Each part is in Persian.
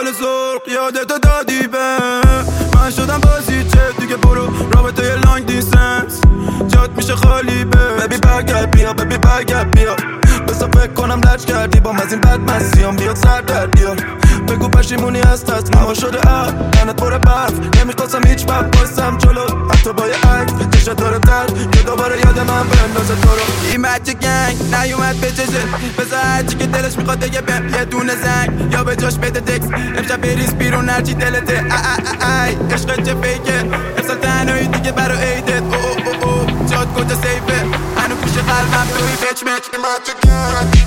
گل سرخ یادتو دادی به من شدم بازی چه دیگه برو رابطه لانگ دیستنس جات میشه خالی به ببی برگرد بیا ببی برگرد بیا بسا فکر کنم لج کردی با از این بد مسیام بیاد سر در بیار بگو پشیمونی از تصمیما شده تنت پر برف نمیخواستم هیچ وقت بایستم جلو حتی با یه عکس چشت داره ترد که دوباره یاد من بندازه تو رو این بچه گنگ نیومد به چشه بذار هرچی که دلش میخواد دیگه بهم یه دونه زنگ یا به جاش بده تکس امشب بریز بیرون هرچی دلته عشق چه فیکه امسال تنهایی دیگه برا عیدت جات کجا سیفه هنو پیش قلبم توی بچ مچ این بچه گنگ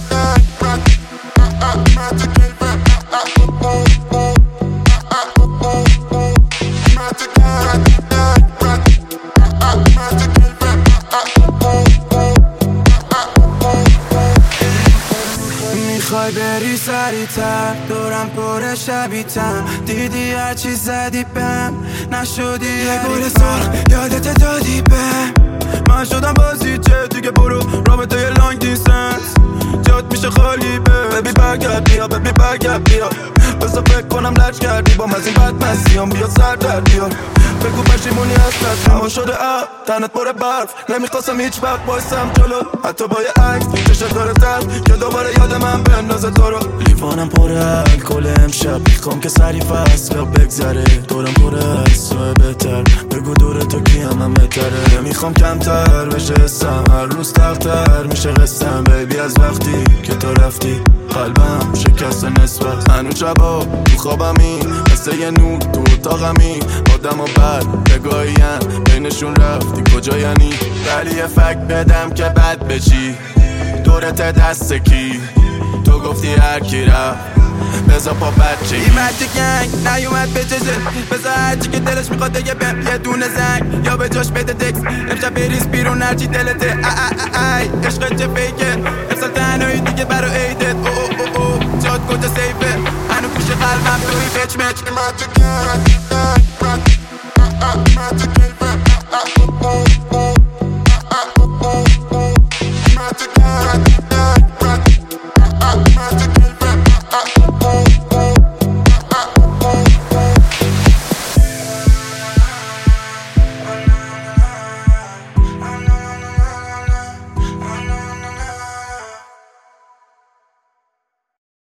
میخوای بری سریع‌تر دورم پر شبیتم دیدی هرچی زدی بهم نشدی یه گل سرخ یادت دادی بهم من شدم بازی چه دیگه برو رابطه لانگ دیستنس جات میشه خالی به ببی برگرد بیا ببی برگرد بیا بذار فکر کنم لج کردی با از این بد مسیام بیاد سر در بیار بگو پشیمونی از تصمیما شده تنت پر برف نمیخواستم هیچ وقت بایستم جلو حتی با یه عکس چشت داره ترد که دوباره یاد من بندازه تو رو لیوانم پر الکل امشب میخوام که سری فصل بگذره دورم پر حسوه بهتر بگو دور تو کیم هم بهتره میخوام کمتر بشه حسم هر روز تختر میشه قسم بیبی از وقتی که تو رفتی قلبم شکست نسبت هنو شبا تو خوابمی مثل یه نور تو اتاقمی آدم و بد بگاهیم بینشون رفتی کجا یعنی ولی یه فکر بدم که بد بشی دورت دست کی تو گفتی هر کی رفت بذار پا بچه این بچه گنگ نیومد به چشه بذار هرچی که دلش میخواد دیگه بهم یه دونه زنگ یا به جاش بده تکس امشب بریز بیرون هرچی دلته عشق چه فیکه امسال تنهایی دیگه برا عیدت جات کجا سیفه هنو پیش قلبم توی بچ مچ این بچه گنگ